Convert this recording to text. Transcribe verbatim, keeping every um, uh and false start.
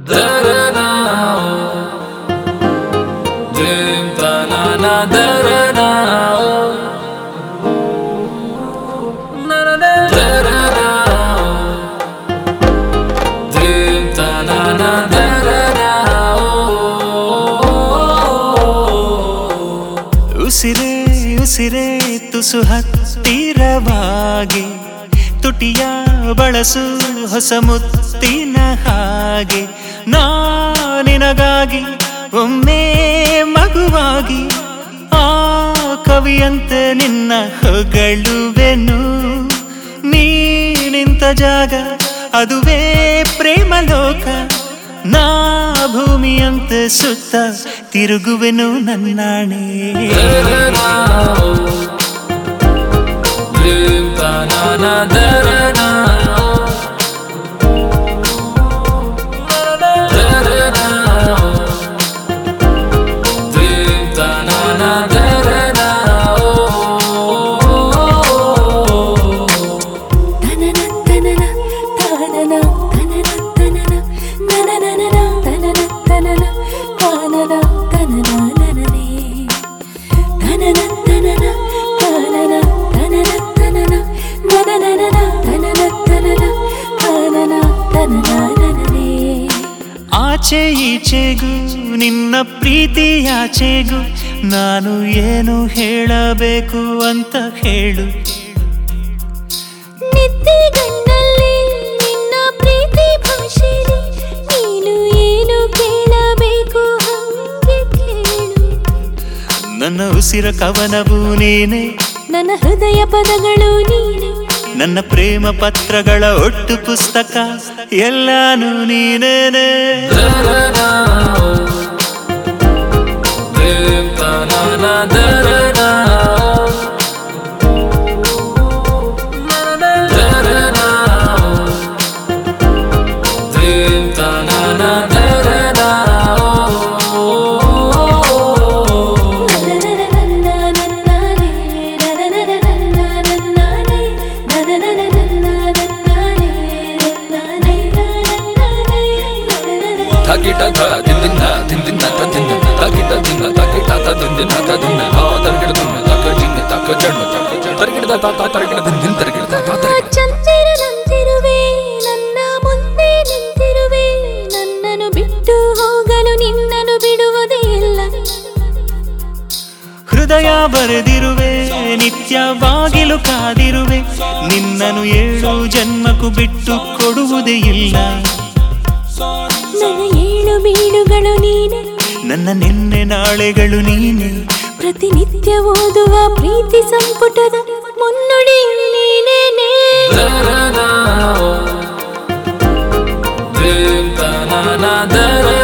Darana, dim tanana darana, na na na darana, dim tanana darana. ಉಸಿರೇ ಉಸಿರೇ ತುಸು ಹತ್ತಿರವಾಗಿ ತುಟಿಯ ಬಳಸು ಹೊಸ ಮುತ್ತಿನ ಹಾಗೆ ನಾನಿನಗಾಗಿ ಒಮ್ಮೆ ಮಗುವಾಗಿ ಆ ಕವಿಯಂತೆ ನಿನ್ನ ಹೊಗಳುವೆನು ನೀ ನಿಂತ ಜಾಗ ಅದುವೇ ಪ್ರೇಮ ಲೋಕ ನಾ ಭೂಮಿಯಂತೆ ಸುತ್ತ ತಿರುಗುವೆನು ನನ್ನಾಣೆ Tanana darana, darana, dim tanana darana. Tanana tanana tanana tanana tanana nanana tanana tanana tanana tanana nanane tanana tanana tanana tanana ಆಚೆ ಈಚೆಗೂ ನಿನ್ನ ಪ್ರೀತಿಯಾಚೆಗೂ ನಾನು ಏನು ಹೇಳಬೇಕು ಅಂತ ಹೇಳು ನಿದ್ದೆಗಣ್ಣಲ್ಲಿ ನಿನ್ನ ಪ್ರೀತಿ ಭಾಷೆಯಲ್ಲಿ ನೀನು ಏನು ಕೇಳಬೇಕು ಹಂಗೆ ಕೇಳು ನನ್ನ ಉಸಿರ ಕವನವು ನೀನೆ ನನ್ನ ಹೃದಯ ಪದಗಳು ನೀನೆ ನನ್ನ ಪ್ರೇಮ ಪತ್ರಗಳ ಒಟ್ಟು ಪುಸ್ತಕ ಎಲ್ಲಾನು ನೀನೇನೆ Darana, dim tanana darana, darana, dim tanana darana. Takita tha dindinna dindinna ta dinna takita dinna takita ta dindinna ta dinna ha targida dinna taka jinna taka janna taka targida ta ta targida dindin targida ta ta targida ಚಂದಿರನಂತಿರುವೆ ನನ್ನ ಮುಂದೆ ನಿಂತಿರುವೆ ನನ್ನನ್ನು ಬಿಟ್ಟು ಹೋಗಲು ನಿನ್ನನ್ನು ಬಿಡುವುದೇ ಇಲ್ಲ ಹೃದಯ ಬರೆದಿರುವೆ ನಿತ್ಯ ಬಾಗಿಲು ಕಾದಿರುವೆ ನಿನ್ನನು ಏಳು ಜನ್ಮಕ್ಕೂ ಬಿಟ್ಟು ಕೊಡುವುದೇ ಇಲ್ಲ ನನ್ನ ಏಳು ಬೀಳುಗಳು ನೀನೆ ನನ್ನ ನಿನ್ನೆ ನಾಳೆಗಳು ನೀನೆ ಪ್ರತಿನಿತ್ಯ ಓದುವ ಪ್ರೀತಿ ಸಂಪುಟದ ಮುನ್ನುಡಿ ನೀನೇನೆ Darana, dim tanana darana.